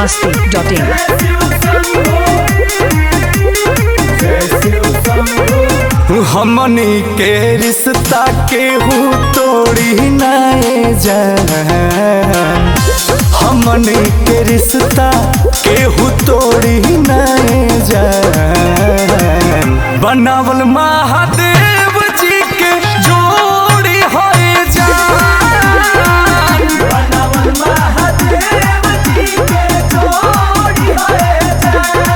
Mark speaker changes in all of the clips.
Speaker 1: biharmasti.in।
Speaker 2: हमनी के रिश्ता केहू तोड़ी नाए जान, हमनी के रिश्ता केहू तोड़ी नाए जान। बनावल महादेव जी के जोड़ी होए जान, बनावल महादेव जी के जोड़ी होए जान।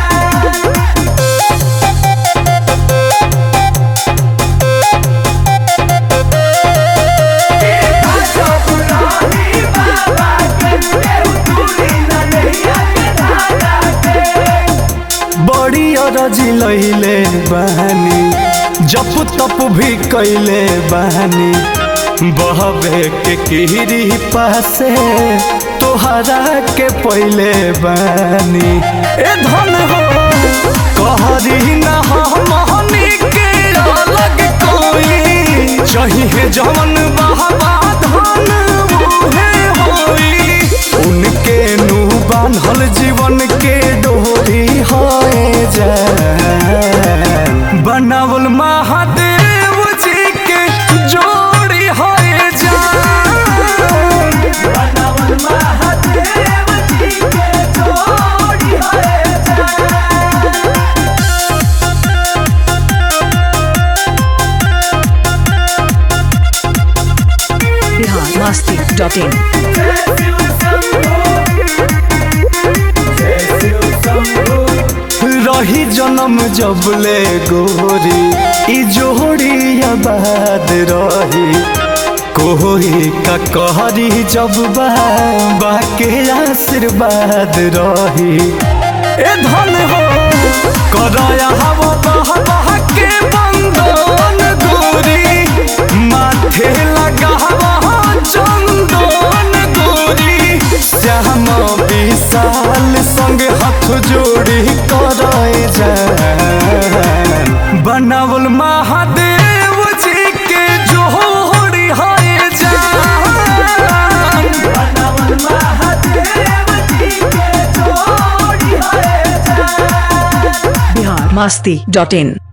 Speaker 2: बड़ी अरजी लैले बहानी, जप तप भी कैले बहानी, बहबे के किरी पासे तोहरा के पहले बानी। ए धन हो कहरी ना हमनी के अलग कोई, चाहिए जवन बहबा धन उहे होई। उनके नु बांधल जीवन के डोरी होए जान, बनावल महादेव जी के जोड़ी होए जान, बनावल महादेव जी के जोड़ी होए जान।
Speaker 1: biharmasti.in।
Speaker 2: रही जन्म जबले गोरी ई जोड़ी आबाद रही, कोई का कहरी जब बाबा के आशीर्वाद रही। ए धन हो करया हवा बह के बंदन गोरी, माथे लगावा चंदन गोरी। श्याम विशाल संग हाथ जोड़ी कराए जान, बनावल महादेव जी के जोड़ी होए जान, बनावल महादेव जी के जोड़ी होए जान।
Speaker 1: biharmasti.in।